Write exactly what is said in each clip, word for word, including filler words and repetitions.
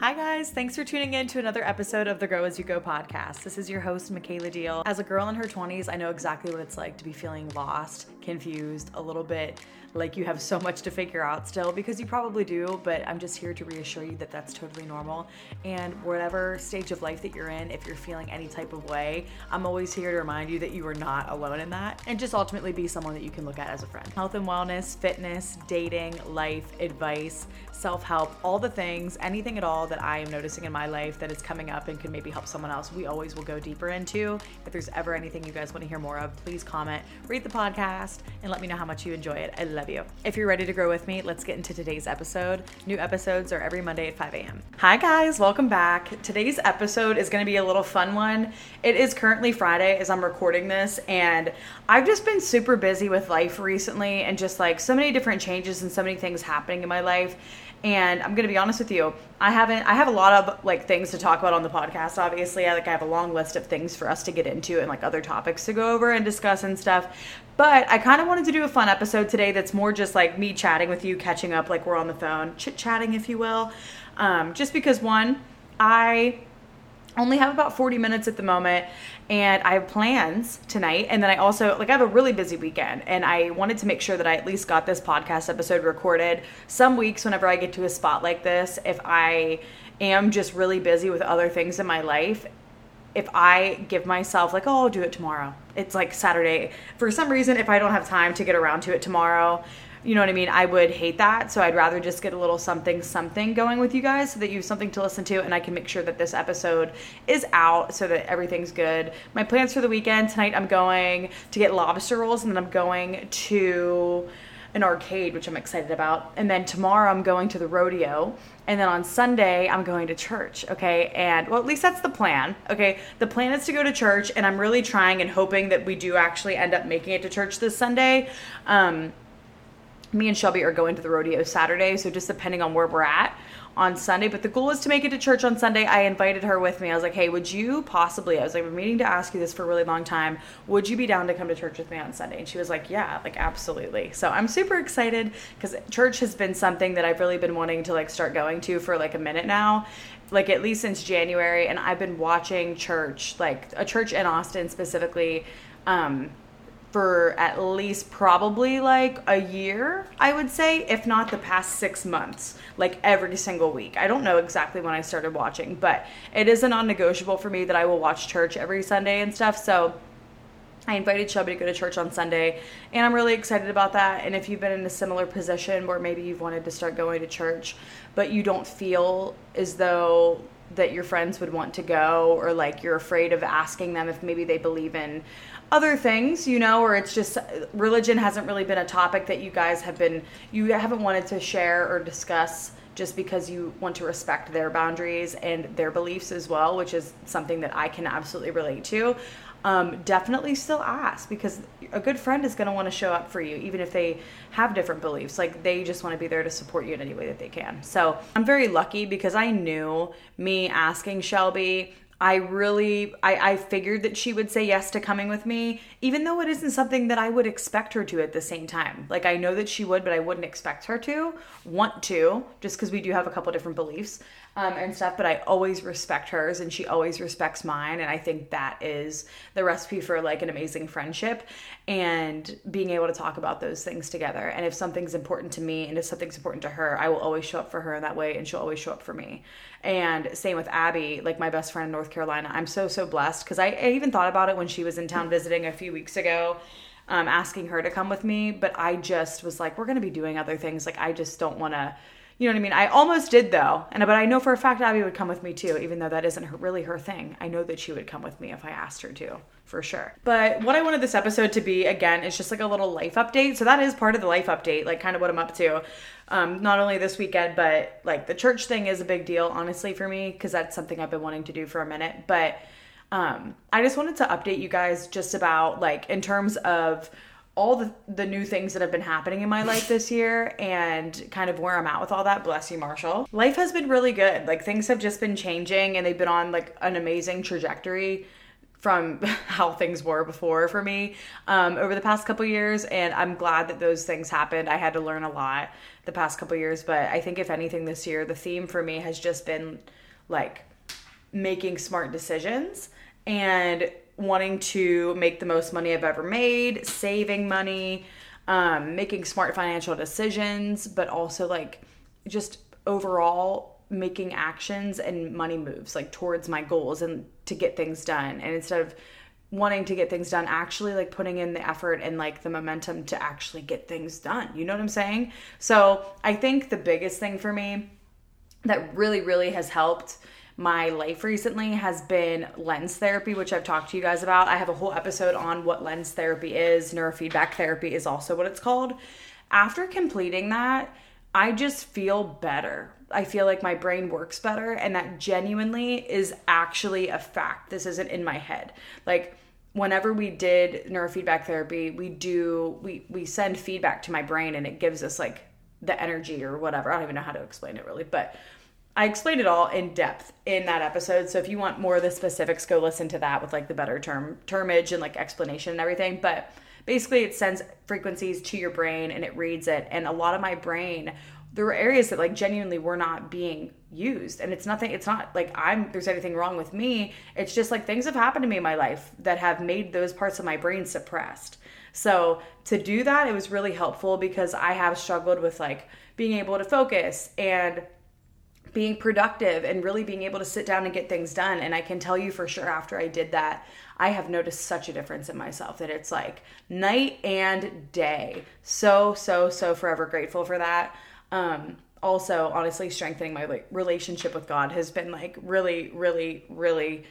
Hi guys, thanks for tuning in to another episode of the Grow As You Go podcast. This is your host, Michaela Deal. As a girl in her twenties, I know exactly what it's like to be feeling lost, confused, a little bit like you have so much to figure out still, because you probably do, but I'm just here to reassure you that that's totally normal. And whatever stage of life that you're in, if you're feeling any type of way, I'm always here to remind you that you are not alone in that, and just ultimately be someone that you can look at as a friend. Health and wellness, fitness, dating, life, advice, self-help, all the things, anything at all that I am noticing in my life that is coming up and can maybe help someone else, we always will go deeper into. If there's ever anything you guys want to hear more of, please comment, rate the podcast, and let me know how much you enjoy it. I love you. If you're ready to grow with me, let's get into today's episode. New episodes are every Monday at five a.m. Hi guys, welcome back. Today's episode is going to be a little fun one. It is currently Friday as I'm recording this, and I've just been super busy with life recently and just like so many different changes and so many things happening in my life. And I'm going to be honest with you, I haven't, I have a lot of like things to talk about on the podcast. Obviously, I like I have a long list of things for us to get into and like other topics to go over and discuss and stuff. But I kind of wanted to do a fun episode today that's more just like me chatting with you, catching up like we're on the phone, chit-chatting, if you will. Um, just because one, I only have about forty minutes at the moment, and I have plans tonight. And then I also, like, I have a really busy weekend, and I wanted to make sure that I at least got this podcast episode recorded. Some weeks, whenever I get to a spot like this, if I am just really busy with other things in my life, if I give myself like, oh, I'll do it tomorrow. It's like Saturday. For some reason, if I don't have time to get around to it tomorrow, you know what I mean? I would hate that. So I'd rather just get a little something, something going with you guys so that you have something to listen to, and I can make sure that this episode is out so that everything's good. My plans for the weekend, tonight I'm going to get lobster rolls, and then I'm going to an arcade, which I'm excited about. And then tomorrow I'm going to the rodeo. And then on Sunday, I'm going to church, okay? And, well, at least that's the plan, okay? The plan is to go to church, and I'm really trying and hoping that we do actually end up making it to church this Sunday. Um... Me and Shelby are going to the rodeo Saturday, so just depending on where we're at on Sunday. But the goal is to make it to church on Sunday. I invited her with me. I was like, hey, would you possibly, I was like, I've been meaning to ask you this for a really long time. Would you be down to come to church with me on Sunday? And she was like, yeah, like absolutely. So I'm super excited because church has been something that I've really been wanting to like start going to for like a minute now. Like at least since January. And I've been watching church, like a church in Austin specifically, um, for at least probably like a year, I would say, if not the past six months, like every single week. I don't know exactly when I started watching, but it is a non-negotiable for me that I will watch church every Sunday and stuff. So I invited Shelby to go to church on Sunday, and I'm really excited about that. And if you've been in a similar position where maybe you've wanted to start going to church, but you don't feel as though that your friends would want to go, or like you're afraid of asking them if maybe they believe in other things, you know, or it's just religion hasn't really been a topic that you guys have been, you haven't wanted to share or discuss just because you want to respect their boundaries and their beliefs as well, which is something that I can absolutely relate to. Um, definitely still ask, because a good friend is going to want to show up for you, even if they have different beliefs. Like they just want to be there to support you in any way that they can. So I'm very lucky because I knew me asking Shelby, I really, I, I figured that she would say yes to coming with me, even though it isn't something that I would expect her to at the same time. Like I know that she would, but I wouldn't expect her to want to, just because we do have a couple different beliefs um, and stuff, but I always respect hers and she always respects mine. And I think that is the recipe for like an amazing friendship and being able to talk about those things together. And if something's important to me and if something's important to her, I will always show up for her in that way, and she'll always show up for me. And same with Abby, like my best friend in North Carolina. I'm so, so blessed because I, I even thought about it when she was in town visiting a few weeks ago, um, asking her to come with me. But I just was like, we're going to be doing other things. Like, I just don't want to, you know what I mean? I almost did though. And, but I know for a fact Abby would come with me too, even though that isn't her, really her thing. I know that she would come with me if I asked her to, for sure. But what I wanted this episode to be, again, is just like a little life update. So that is part of the life update, like kind of what I'm up to. Um, not only this weekend, but like the church thing is a big deal, honestly, for me, because that's something I've been wanting to do for a minute. But um, I just wanted to update you guys just about like in terms of all the, the new things that have been happening in my life this year and kind of where I'm at with all that. Bless you, Marshall. Life has been really good. Like things have just been changing and they've been on like an amazing trajectory from how things were before for me um, over the past couple years. And I'm glad that those things happened. I had to learn a lot the past couple years. But I think if anything this year, the theme for me has just been like making smart decisions and wanting to make the most money I've ever made, saving money, um, making smart financial decisions, but also like just overall making actions and money moves like towards my goals and to get things done. And instead of wanting to get things done, actually like putting in the effort and like the momentum to actually get things done. You know what I'm saying? So I think the biggest thing for me that really, really has helped my life recently has been lens therapy, which I've talked to you guys about. I have a whole episode on what lens therapy is. Neurofeedback therapy is also what it's called. After completing that, I just feel better. I feel like my brain works better, and that genuinely is actually a fact. This isn't in my head. Like whenever we did neurofeedback therapy, we do, we, we send feedback to my brain and it gives us like the energy or whatever. I don't even know how to explain it really, but I explained it all in depth in that episode. So if you want more of the specifics, go listen to that with like the better term termage and like explanation and everything. But basically it sends frequencies to your brain and it reads it. And a lot of my brain, there were areas that like genuinely were not being used. And it's nothing, it's not like I'm, there's anything wrong with me. It's just like things have happened to me in my life that have made those parts of my brain suppressed. So to do that, it was really helpful because I have struggled with like being able to focus and being productive and really being able to sit down and get things done. And I can tell you for sure after I did that, I have noticed such a difference in myself that it's like night and day. So, so, so forever grateful for that. Um, also, honestly, strengthening my like relationship with God has been like really, really, really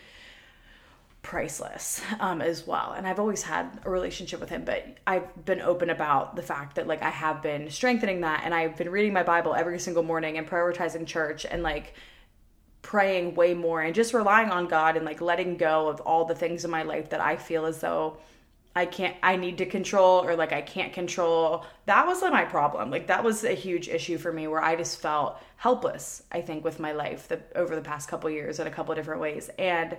priceless um, as well. And I've always had a relationship with him, but I've been open about the fact that like I have been strengthening that, and I've been reading my Bible every single morning and prioritizing church and like praying way more and just relying on God and like letting go of all the things in my life that I feel as though I can't, I need to control or like I can't control. That was like my problem. Like that was a huge issue for me where I just felt helpless, I think, with my life the, over the past couple of years in a couple of different ways. And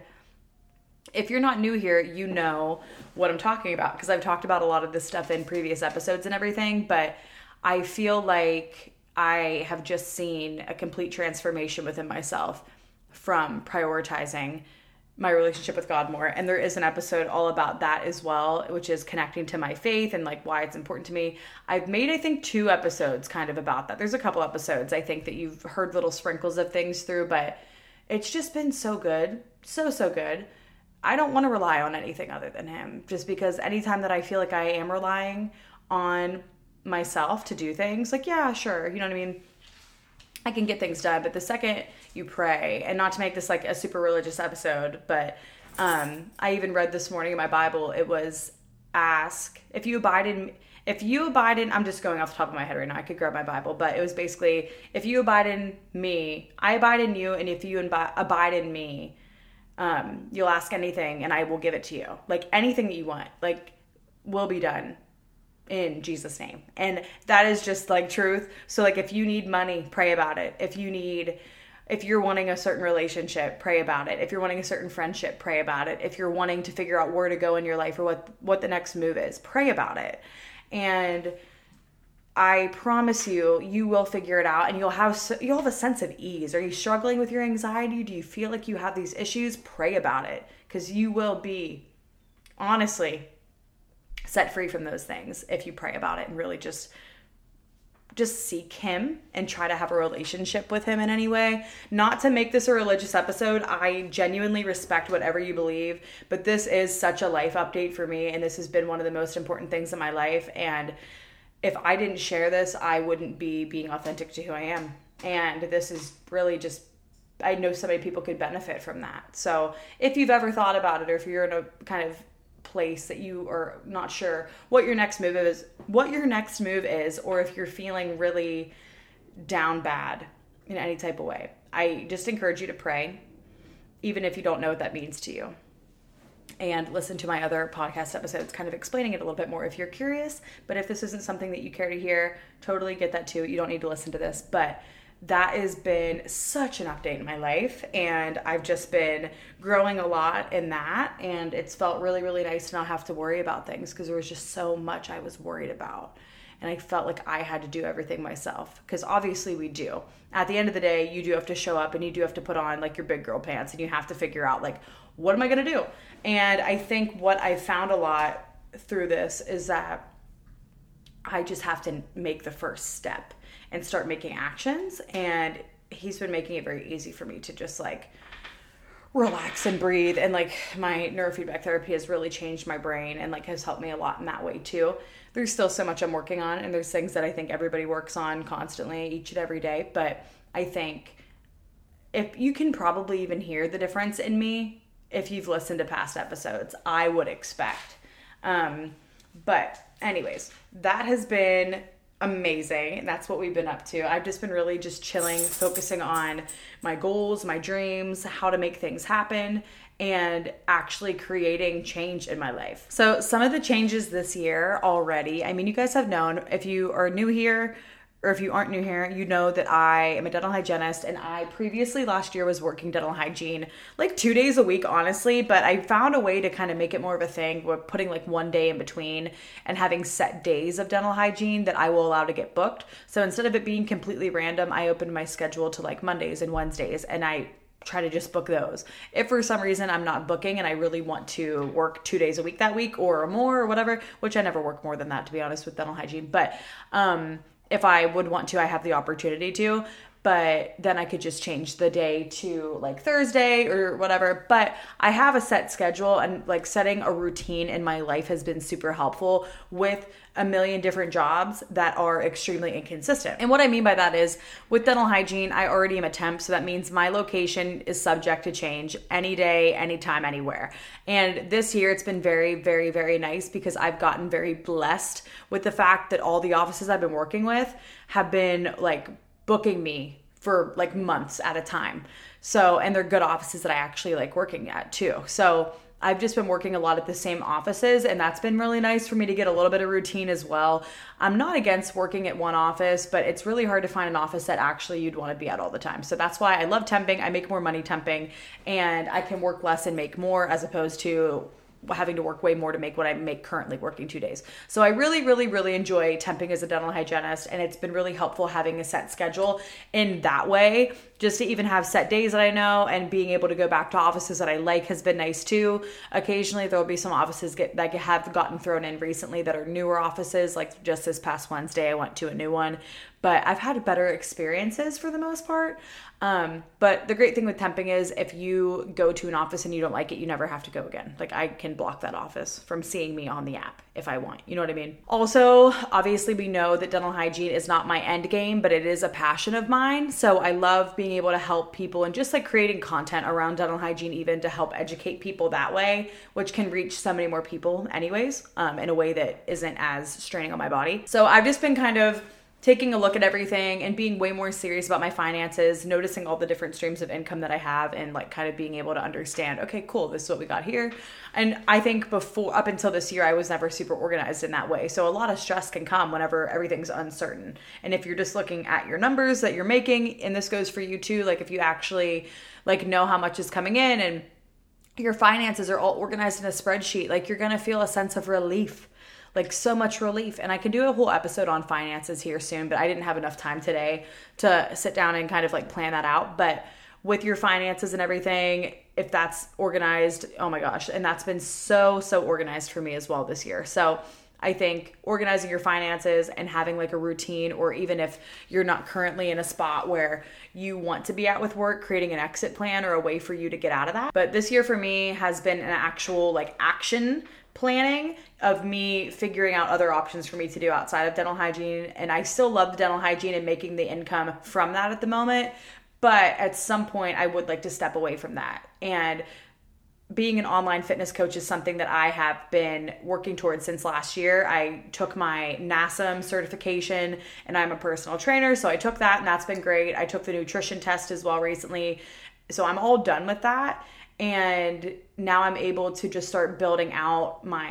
if you're not new here, you know what I'm talking about because I've talked about a lot of this stuff in previous episodes and everything, but I feel like I have just seen a complete transformation within myself from prioritizing my relationship with God more. And there is an episode all about that as well, which is connecting to my faith and like why it's important to me. I've made, I think, two episodes kind of about that. There's a couple episodes I think that you've heard little sprinkles of things through, but it's just been so good. So, so good. I don't want to rely on anything other than him, just because anytime that I feel like I am relying on myself to do things, like, yeah, sure, you know what I mean? I can get things done. But the second you pray, and not to make this like a super religious episode, but um, I even read this morning in my Bible, it was ask, if you abide in, if you abide in, I'm just going off the top of my head right now, I could grab my Bible, but it was basically, if you abide in me, I abide in you, and if you imbi- abide in me, um, you'll ask anything and I will give it to you. Like anything that you want, like will be done in Jesus' name. And that is just like truth. So like if you need money, pray about it. If you need, if you're wanting a certain relationship, pray about it. If you're wanting a certain friendship, pray about it. If you're wanting to figure out where to go in your life or what, what the next move is, pray about it. And I promise you, you will figure it out and you'll have you'll have a sense of ease. Are you struggling with your anxiety? Do you feel like you have these issues? Pray about it because you will be, honestly, set free from those things if you pray about it and really just just seek him and try to have a relationship with him in any way. Not to make this a religious episode. I genuinely respect whatever you believe, but this is such a life update for me, and this has been one of the most important things in my life. And if I didn't share this, I wouldn't be being authentic to who I am. And this is really just, I know so many people could benefit from that. So if you've ever thought about it, or if you're in a kind of place that you are not sure what your next move is, what your next move is, or if you're feeling really down bad in any type of way, I just encourage you to pray, even if you don't know what that means to you. And listen to my other podcast episodes kind of explaining it a little bit more if you're curious. But if this isn't something that you care to hear, totally get that too. You don't need to listen to this. But that has been such an update in my life, and I've just been growing a lot in that, and it's felt really, really nice to not have to worry about things because there was just so much I was worried about. And I felt like I had to do everything myself, because obviously we do. At the end of the day, you do have to show up and you do have to put on like your big girl pants, and you have to figure out like, what am I going to do? And I think what I found a lot through this is that I just have to make the first step and start making actions. And he's been making it very easy for me to just like relax and breathe. And like my neurofeedback therapy has really changed my brain and like has helped me a lot in that way too. There's still so much I'm working on, and there's things that I think everybody works on constantly each and every day. But I think if you can probably even hear the difference in me, if you've listened to past episodes, I would expect. Um, but anyways, that has been amazing. That's what we've been up to. I've just been really just chilling, focusing on my goals, my dreams, how to make things happen, and actually creating change in my life. So some of the changes this year already, I mean, you guys have known, if you are new here or if you aren't new here, you know that I am a dental hygienist, and I previously last year was working dental hygiene like two days a week, honestly, but I found a way to kind of make it more of a thing. We're putting like one day in between and having set days of dental hygiene that I will allow to get booked. So instead of it being completely random, I opened my schedule to like Mondays and Wednesdays, and I try to just book those. If for some reason I'm not booking and I really want to work two days a week that week or more or whatever, which I never work more than that, to be honest, with dental hygiene. But um, if I would want to, I have the opportunity to. But then I could just change the day to like Thursday or whatever. But I have a set schedule, and like setting a routine in my life has been super helpful with a million different jobs that are extremely inconsistent. And what I mean by that is with dental hygiene, I already am a temp. So that means my location is subject to change any day, anytime, anywhere. And this year it's been very, very, very nice because I've gotten very blessed with the fact that all the offices I've been working with have been like booking me for like months at a time. So, and they're good offices that I actually like working at too. So I've just been working a lot at the same offices, and that's been really nice for me to get a little bit of routine as well. I'm not against working at one office, but it's really hard to find an office that actually you'd want to be at all the time. So that's why I love temping. I make more money temping, and I can work less and make more, as opposed to having to work way more to make what I make currently working two days. So I really, really, really enjoy temping as a dental hygienist, and it's been really helpful having a set schedule in that way, just to even have set days that I know, and being able to go back to offices that I like has been nice too. Occasionally there will be some offices get, that have gotten thrown in recently that are newer offices, like just this past Wednesday I went to a new one, but I've had better experiences for the most part. Um, but the great thing with temping is if you go to an office and you don't like it, you never have to go again. Like I can block that office from seeing me on the app if I want, you know what I mean? Also, obviously we know that dental hygiene is not my end game, but it is a passion of mine. So I love being able to help people and just like creating content around dental hygiene, even to help educate people that way, which can reach so many more people anyways, um, in a way that isn't as straining on my body. So I've just been kind of taking a look at everything and being way more serious about my finances, noticing all the different streams of income that I have, and like kind of being able to understand, okay, cool, this is what we got here. And I think before, up until this year, I was never super organized in that way. So a lot of stress can come whenever everything's uncertain. And if you're just looking at your numbers that you're making, and this goes for you too, like if you actually like know how much is coming in and your finances are all organized in a spreadsheet, like you're going to feel a sense of relief. Like so much relief. And I can do a whole episode on finances here soon, but I didn't have enough time today to sit down and kind of like plan that out. But with your finances and everything, if that's organized, oh my gosh. And that's been so, so organized for me as well this year. So I think organizing your finances and having like a routine, or even if you're not currently in a spot where you want to be at with work, creating an exit plan or a way for you to get out of that. But this year for me has been an actual like action planning of me figuring out other options for me to do outside of dental hygiene. And I still love the dental hygiene and making the income from that at the moment. But at some point I would like to step away from that. And being an online fitness coach is something that I have been working towards since last year. I took my N A S M certification, and I'm a personal trainer. So I took that, and that's been great. I took the nutrition test as well recently. So I'm all done with that. And now I'm able to just start building out my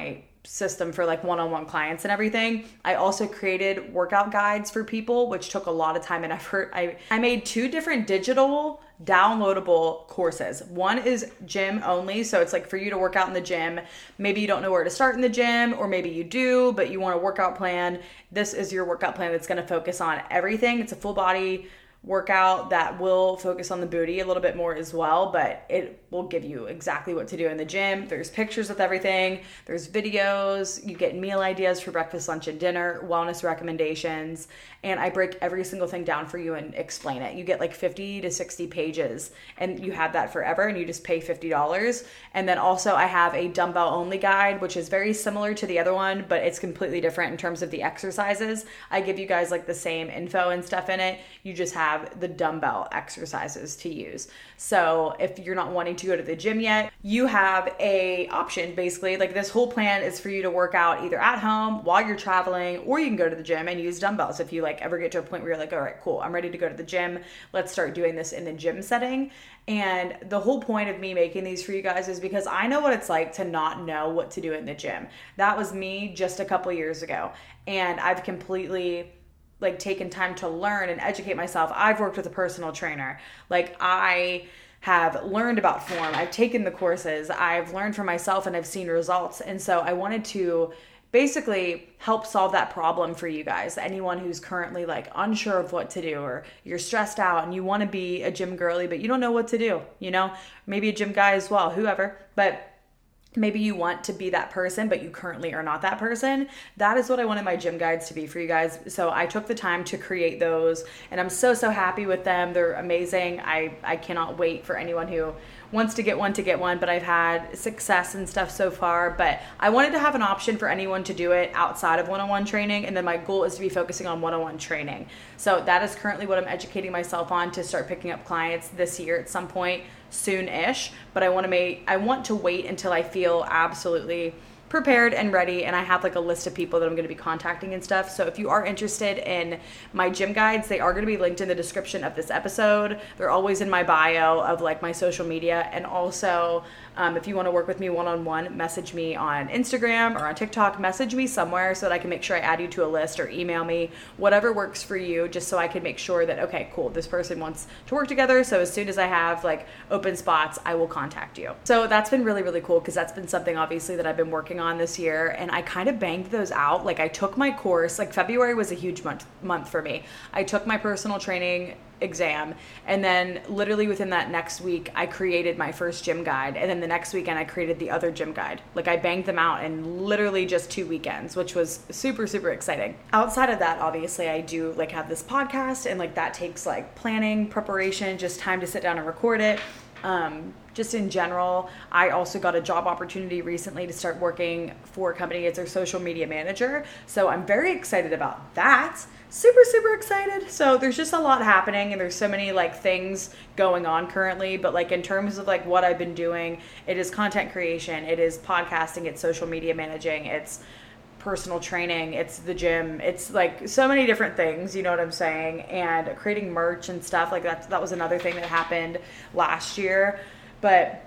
system for like one-on-one clients and everything. I also created workout guides for people, which took a lot of time and effort. I, I made two different digital downloadable courses. One is gym only. So it's like for you to work out in the gym. Maybe you don't know where to start in the gym, or maybe you do, but you want a workout plan. This is your workout plan that's going to focus on everything. It's a full body workout that will focus on the booty a little bit more as well, but it will give you exactly what to do in the gym. There's pictures with everything. There's videos. You get meal ideas for breakfast, lunch, and dinner, wellness recommendations, and I break every single thing down for you and explain it. You get like fifty to sixty pages, and you have that forever, and you just pay fifty dollars. And then also I have a dumbbell only guide, which is very similar to the other one, but it's completely different in terms of the exercises. I give you guys like the same info and stuff in it. You just have the dumbbell exercises to use. So if you're not wanting to go to the gym yet, you have a option. Basically, like this whole plan is for you to work out either at home while you're traveling, or you can go to the gym and use dumbbells. If you like ever get to a point where you're like, all right, cool, I'm ready to go to the gym. Let's start doing this in the gym setting. And the whole point of me making these for you guys is because I know what it's like to not know what to do in the gym. That was me just a couple years ago. And I've completely like taken time to learn and educate myself. I've worked with a personal trainer. Like I have learned about form. I've taken the courses. I've learned for myself and I've seen results. And so I wanted to basically help solve that problem for you guys. Anyone who's currently like unsure of what to do, or you're stressed out and you want to be a gym girly, but you don't know what to do, you know, maybe a gym guy as well, whoever, but maybe you want to be that person, but you currently are not that person. That is what I wanted my gym guides to be for you guys. So I took the time to create those, and I'm so, so happy with them. They're amazing. I, I cannot wait for anyone who wants to get one to get one, but I've had success and stuff so far. But I wanted to have an option for anyone to do it outside of one-on-one training. And then my goal is to be focusing on one-on-one training. So that is currently what I'm educating myself on, to start picking up clients this year at some point soon-ish. But I want to make, I want to wait until I feel absolutely prepared and ready, and I have like a list of people that I'm going to be contacting and stuff. So if you are interested in my gym guides, they are going to be linked in the description of this episode. They're always in my bio of like my social media. And also um, if you want to work with me one-on-one, message me on Instagram or on TikTok, message me somewhere so that I can make sure I add you to a list, or email me, whatever works for you, just so I can make sure that, okay, cool, this person wants to work together. So as soon as I have like open spots, I will contact you. So that's been really, really cool, because that's been something obviously that I've been working on this year, and I kind of banged those out. Like I took my course, like February was a huge month month for me. I took my personal training exam, and then literally within that next week I created my first gym guide, and then the next weekend I created the other gym guide. Like I banged them out in literally just two weekends, which was super, super exciting. Outside of that, obviously I do like have this podcast, and like that takes like planning, preparation, just time to sit down and record it. Um, just in general, I also got a job opportunity recently to start working for a company as their social media manager. So I'm very excited about that. Super, super excited. So there's just a lot happening, and there's so many like things going on currently. But like in terms of like what I've been doing, it is content creation, it is podcasting, it's social media managing, it's personal training, it's the gym, it's like so many different things, you know what I'm saying? And creating merch and stuff like that. That was another thing that happened last year. But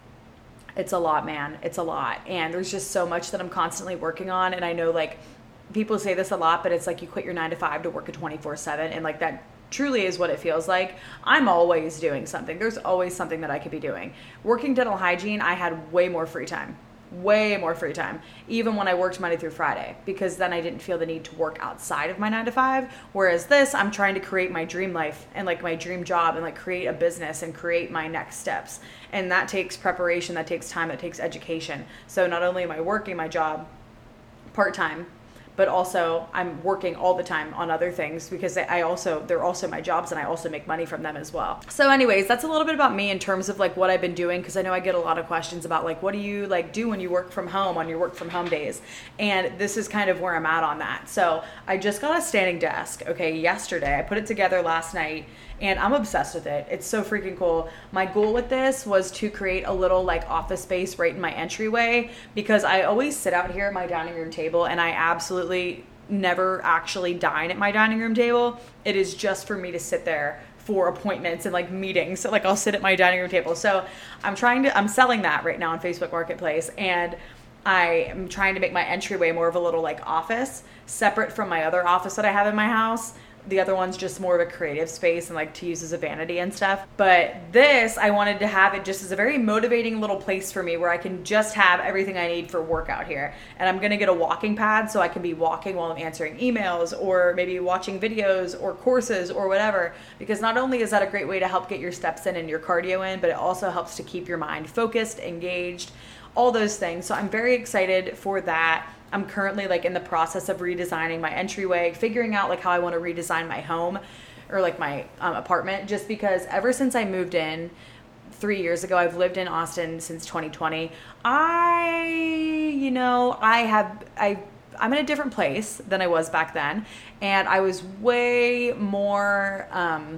it's a lot, man. It's a lot. And there's just so much that I'm constantly working on. And I know like people say this a lot, but it's like you quit your nine to five to work a twenty-four seven. And like that truly is what it feels like. I'm always doing something. There's always something that I could be doing. Working dental hygiene, I had way more free time. Way more free time, even when I worked Monday through Friday, because then I didn't feel the need to work outside of my nine to five. Whereas this, I'm trying to create my dream life and like my dream job, and like create a business and create my next steps. And that takes preparation, that takes time, that takes education. So not only am I working my job part-time, but also I'm working all the time on other things, because I also, they're also my jobs, and I also make money from them as well. So anyways, that's a little bit about me in terms of like what I've been doing, because I know I get a lot of questions about like, what do you like do when you work from home on your work from home days? And this is kind of where I'm at on that. So I just got a standing desk, okay, yesterday. I put it together last night, and I'm obsessed with it. It's so freaking cool. My goal with this was to create a little like office space right in my entryway, because I always sit out here at my dining room table, and I absolutely never actually dine at my dining room table. It is just for me to sit there for appointments and like meetings. So like I'll sit at my dining room table. So I'm trying to, I'm selling that right now on Facebook Marketplace, and I am trying to make my entryway more of a little like office, separate from my other office that I have in my house. The other one's just more of a creative space and like to use as a vanity and stuff. But this, I wanted to have it just as a very motivating little place for me where I can just have everything I need for workout here. And I'm gonna get a walking pad so I can be walking while I'm answering emails or maybe watching videos or courses or whatever. Because not only is that a great way to help get your steps in and your cardio in, but it also helps to keep your mind focused, engaged, all those things. So I'm very excited for that. I'm currently like in the process of redesigning my entryway, figuring out like how I want to redesign my home or like my um, apartment, just because ever since I moved in three years ago, I've lived in Austin since twenty twenty. I, you know, I have, I, I'm in a different place than I was back then. And I was way more, um,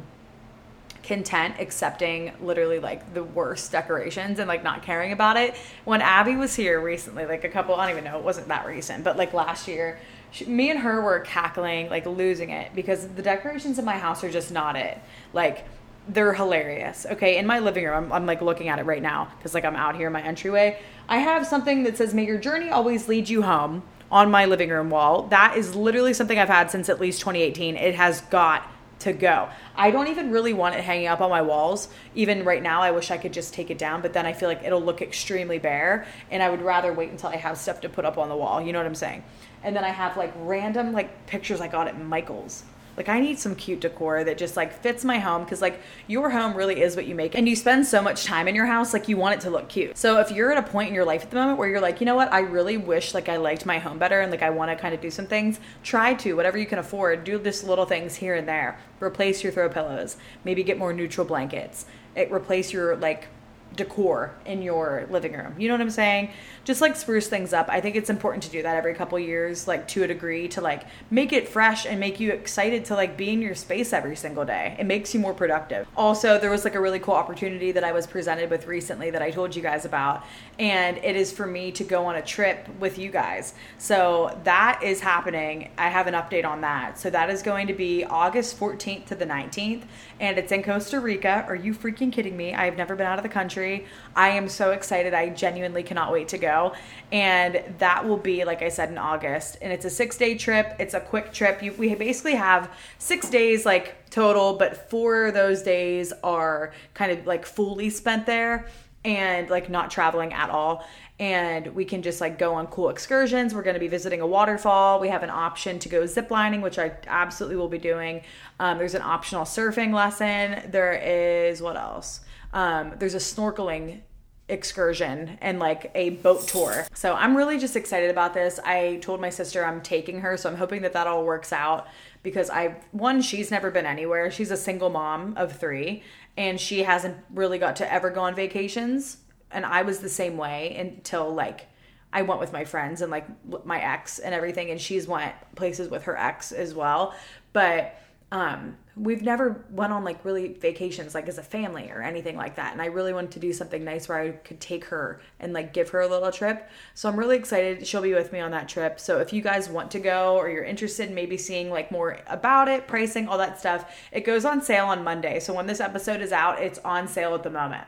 content accepting literally like the worst decorations and like not caring about it. When Abby was here recently, like a couple, I don't even know, it wasn't that recent, but like last year, she, me and her were cackling, like losing it because the decorations in my house are just not it. Like they're hilarious. Okay. In my living room, I'm, I'm like looking at it right now because like I'm out here in my entryway. I have something that says, "May your journey always lead you home," on my living room wall. That is literally something I've had since at least twenty eighteen. It has got to go. I don't even really want it hanging up on my walls. Even right now, I wish I could just take it down, but then I feel like it'll look extremely bare, and I would rather wait until I have stuff to put up on the wall. You know what I'm saying? And then I have like random like pictures I got at Michael's. Like I need some cute decor that just like fits my home, because like your home really is what you make, and you spend so much time in your house, like you want it to look cute. So if you're at a point in your life at the moment where you're like, you know what, I really wish like I liked my home better and like I want to kind of do some things, try to, whatever you can afford, do just little things here and there. Replace your throw pillows, maybe get more neutral blankets, it replace your like decor in your living room. You know what I'm saying? Just like spruce things up. I think it's important to do that every couple years, like to a degree, to like make it fresh and make you excited to like be in your space every single day. It makes you more productive. Also, there was like a really cool opportunity that I was presented with recently that I told you guys about, and it is for me to go on a trip with you guys. So that is happening. I have an update on that. So that is going to be August fourteenth to the nineteenth, and it's in Costa Rica. Are you freaking kidding me? I have never been out of the country. I am so excited. I genuinely cannot wait to go. And that will be, like I said, in August. And it's a six day trip. It's a quick trip. You, we basically have six days like total, but four of those days are kind of like fully spent there and like not traveling at all. And we can just like go on cool excursions. We're going to be visiting a waterfall. We have an option to go ziplining, which I absolutely will be doing. Um, there's an optional surfing lesson. There is, what else? Um, there's a snorkeling excursion and like a boat tour. So I'm really just excited about this. I told my sister I'm taking her, so I'm hoping that that all works out, because I, one, she's never been anywhere. She's a single mom of three, and she hasn't really got to ever go on vacations. And I was the same way until like I went with my friends and like my ex and everything, and she's went places with her ex as well. But um we've never went on like really vacations like as a family or anything like that, and I really wanted to do something nice where I could take her and like give her a little trip. So I'm really excited. She'll be with me on that trip. So if you guys want to go, or you're interested in maybe seeing like more about it, pricing, all that stuff, it goes on sale on Monday. So when this episode is out, it's on sale at the moment.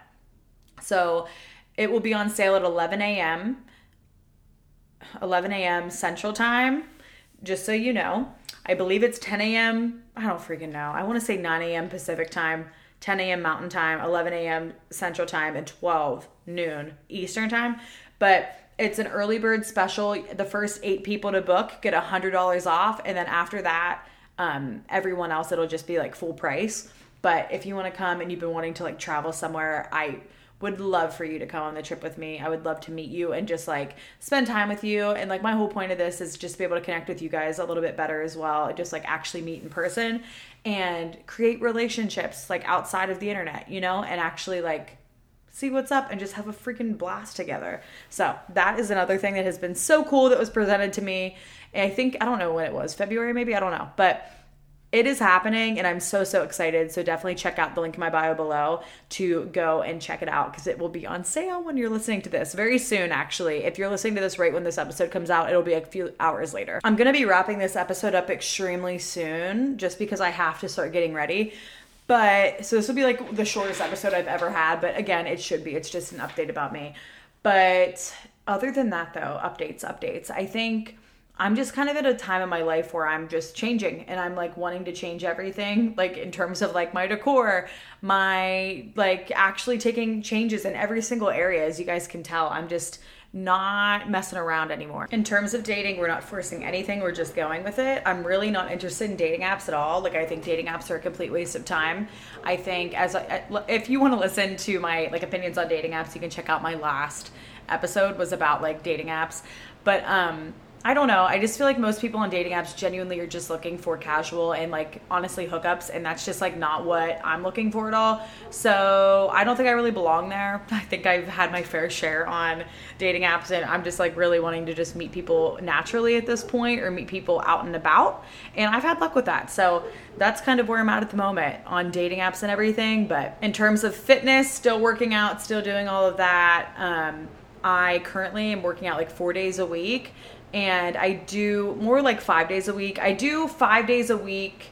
So it will be on sale at eleven a.m. eleven a.m. Central Time, just so you know. I believe it's ten a.m. I don't freaking know. I want to say nine a.m. Pacific Time, ten a.m. Mountain Time, eleven a.m. Central Time, and twelve noon Eastern Time. But it's an early bird special. The first eight people to book get one hundred dollars off. And then after that, um, everyone else, it'll just be like full price. But if you want to come and you've been wanting to like travel somewhere, I would love for you to come on the trip with me. I would love to meet you and just like spend time with you. And like my whole point of this is just to be able to connect with you guys a little bit better as well. Just like actually meet in person and create relationships like outside of the internet, you know, and actually like see what's up and just have a freaking blast together. So that is another thing that has been so cool that was presented to me. And I think, I don't know when it was, February maybe, I don't know, but it is happening, and I'm so, so excited. So definitely check out the link in my bio below to go and check it out, because it will be on sale when you're listening to this very soon, actually. If you're listening to this right when this episode comes out, it'll be a few hours later. I'm going to be wrapping this episode up extremely soon, just because I have to start getting ready. But so this will be like the shortest episode I've ever had. But again, it should be. It's just an update about me. But other than that though, updates, updates. I think I'm just kind of at a time in my life where I'm just changing and I'm like wanting to change everything, like in terms of like my decor, my like actually taking changes in every single area. As you guys can tell, I'm just not messing around anymore. In terms of dating, we're not forcing anything. We're just going with it. I'm really not interested in dating apps at all. Like I think dating apps are a complete waste of time. I think as I, if you want to listen to my like opinions on dating apps, you can check out my last episode was about like dating apps. But um I don't know. I just feel like most people on dating apps genuinely are just looking for casual and like honestly hookups, and that's just like not what I'm looking for at all. So I don't think I really belong there. I think I've had my fair share on dating apps, and I'm just like really wanting to just meet people naturally at this point, or meet people out and about. And I've had luck with that. So that's kind of where I'm at at the moment on dating apps and everything. But in terms of fitness, still working out, still doing all of that. Um, I currently am working out like four days a week. And I do more like five days a week. I do five days a week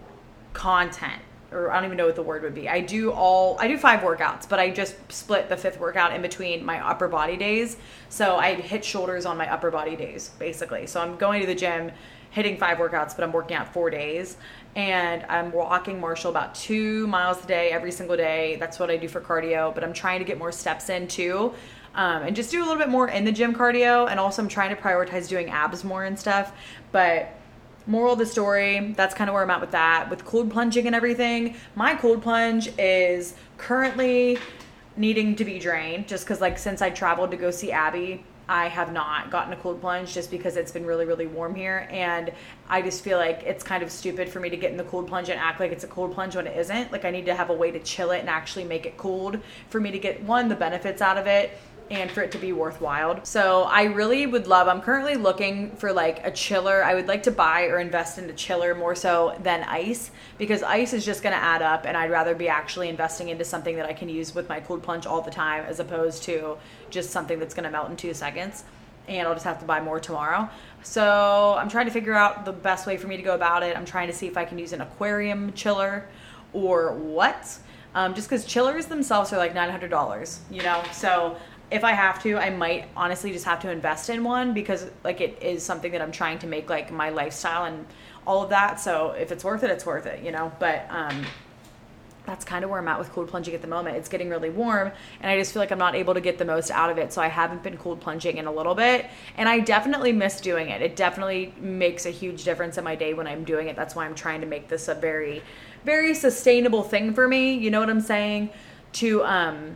content, or I don't even know what the word would be. I do all, I do five workouts, but I just split the fifth workout in between my upper body days. So I hit shoulders on my upper body days, basically. So I'm going to the gym, hitting five workouts, but I'm working out four days. And I'm walking Marshall about two miles a day, every single day. That's what I do for cardio, but I'm trying to get more steps in too. Um, and just do a little bit more in the gym cardio. And also I'm trying to prioritize doing abs more and stuff. But moral of the story, that's kind of where I'm at with that. With cold plunging and everything, my cold plunge is currently needing to be drained, just because like since I traveled to go see Abby, I have not gotten a cold plunge just because it's been really, really warm here. And I just feel like it's kind of stupid for me to get in the cold plunge and act like it's a cold plunge when it isn't. Like I need to have a way to chill it and actually make it cold for me to get, one, the benefits out of it, and for it to be worthwhile. So I really would love, I'm currently looking for like a chiller. I would like to buy or invest in a chiller more so than ice, because ice is just gonna add up, and I'd rather be actually investing into something that I can use with my cold plunge all the time, as opposed to just something that's gonna melt in two seconds and I'll just have to buy more tomorrow. So I'm trying to figure out the best way for me to go about it. I'm trying to see if I can use an aquarium chiller or what, um, just because chillers themselves are like nine hundred dollars, you know? So if I have to, I might honestly just have to invest in one, because like it is something that I'm trying to make like my lifestyle and all of that. So if it's worth it, it's worth it, you know? But um, that's kind of where I'm at with cold plunging at the moment. It's getting really warm and I just feel like I'm not able to get the most out of it. So I haven't been cold plunging in a little bit, and I definitely miss doing it. It definitely makes a huge difference in my day when I'm doing it. That's why I'm trying to make this a very, very sustainable thing for me. You know what I'm saying? To, um,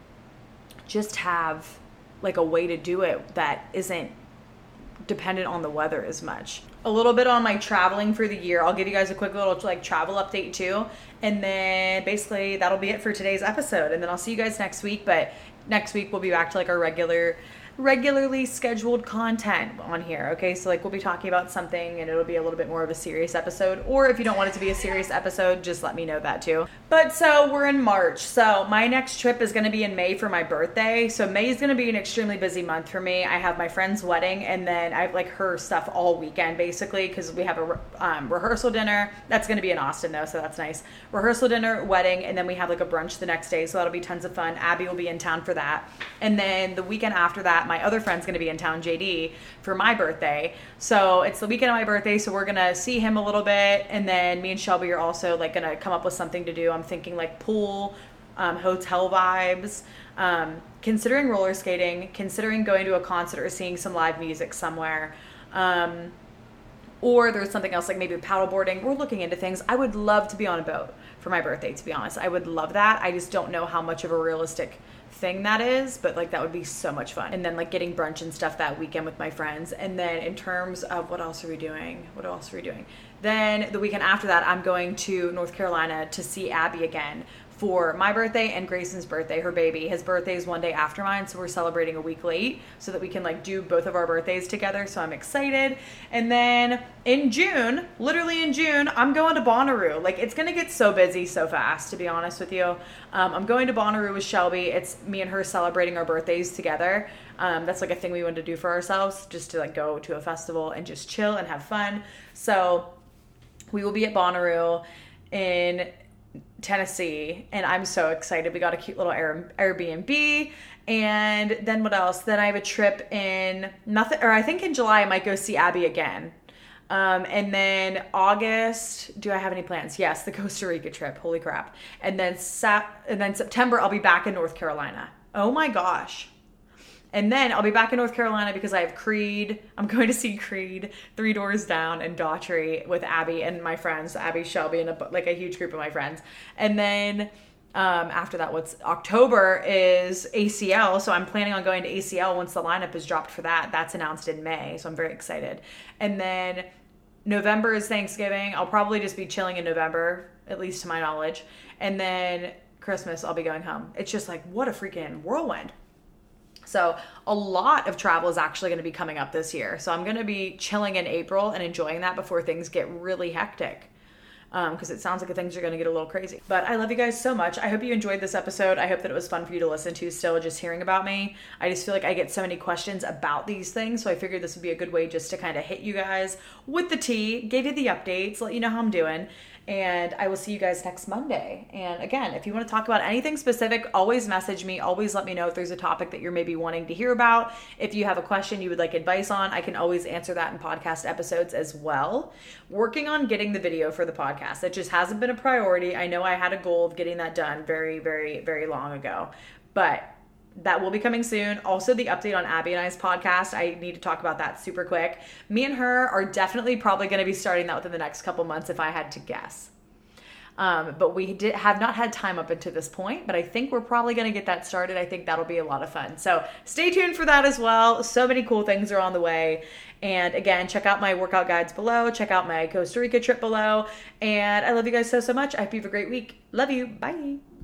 just have like a way to do it that isn't dependent on the weather as much. A little bit on my traveling for the year. I'll give you guys a quick little like travel update too. And then basically that'll be it for today's episode. And then I'll see you guys next week. But next week we'll be back to like our regular regularly scheduled content on here. Okay, so like we'll be talking about something and it'll be a little bit more of a serious episode, or if you don't want it to be a serious episode, just let me know that too. But so we're in March, so my next trip is going to be in May for my birthday. So May is going to be an extremely busy month for me. I have my friend's wedding, and then I have like her stuff all weekend basically, because we have a um, rehearsal dinner. That's going to be in Austin though, so that's nice. Rehearsal dinner, wedding, and then we have like a brunch the next day, so that'll be tons of fun. Abby will be in town for that. And then the weekend after that, my other friend's going to be in town, J D, for my birthday. So it's the weekend of my birthday, so we're going to see him a little bit, and then me and Shelby are also like going to come up with something to do. I'm thinking like pool, um, hotel vibes, um, considering roller skating, considering going to a concert or seeing some live music somewhere. Um, or there's something else like maybe paddleboarding. We're looking into things. I would love to be on a boat for my birthday, to be honest. I would love that. I just don't know how much of a realistic thing that is, but like that would be so much fun. And then like getting brunch and stuff that weekend with my friends. And then in terms of what else are we doing? What else are we doing? Then the weekend after that, I'm going to North Carolina to see Abby again for my birthday and Grayson's birthday, her baby. His birthday is one day after mine, so we're celebrating a week late so that we can like do both of our birthdays together. So I'm excited. And then in June, literally in June, I'm going to Bonnaroo. Like it's gonna get so busy so fast, to be honest with you. Um, I'm going to Bonnaroo with Shelby. It's me and her celebrating our birthdays together. Um, that's like a thing we wanted to do for ourselves, just to like go to a festival and just chill and have fun. So we will be at Bonnaroo in Tennessee, and I'm so excited. We got a cute little Air, Airbnb. And then what else? Then I have a trip in nothing, or I think in July I might go see Abby again. Um, and then August, do I have any plans? Yes, the Costa Rica trip. Holy crap. And then Sep- and then September, I'll be back in North Carolina. Oh my gosh. And then I'll be back in North Carolina because I have Creed. I'm going to see Creed, Three Doors Down, and Daughtry with Abby and my friends, Abby, Shelby, and a, like a huge group of my friends. And then um, after that, what's October is A C L. So I'm planning on going to A C L once the lineup is dropped for that. That's announced in May. So I'm very excited. And then November is Thanksgiving. I'll probably just be chilling in November, at least to my knowledge. And then Christmas, I'll be going home. It's just like, what a freaking whirlwind. So a lot of travel is actually going to be coming up this year. So I'm going to be chilling in April and enjoying that before things get really hectic. Because um, it sounds like things are going to get a little crazy. But I love you guys so much. I hope you enjoyed this episode. I hope that it was fun for you to listen to still, just hearing about me. I just feel like I get so many questions about these things. So I figured this would be a good way just to kind of hit you guys with the tea, give you the updates, let you know how I'm doing. And I will see you guys next Monday. And again, if you want to talk about anything specific, always message me. Always let me know if there's a topic that you're maybe wanting to hear about. If you have a question you would like advice on, I can always answer that in podcast episodes as well. Working on getting the video for the podcast. It just hasn't been a priority. I know I had a goal of getting that done very, very, very long ago. But that will be coming soon. Also, the update on Abby and I's podcast. I need to talk about that super quick. Me and her are definitely probably going to be starting that within the next couple months if I had to guess. Um, but we did have not had time up until this point, but I think we're probably going to get that started. I think that'll be a lot of fun. So stay tuned for that as well. So many cool things are on the way. And again, check out my workout guides below. Check out my Costa Rica trip below. And I love you guys so, so much. I hope you have a great week. Love you. Bye.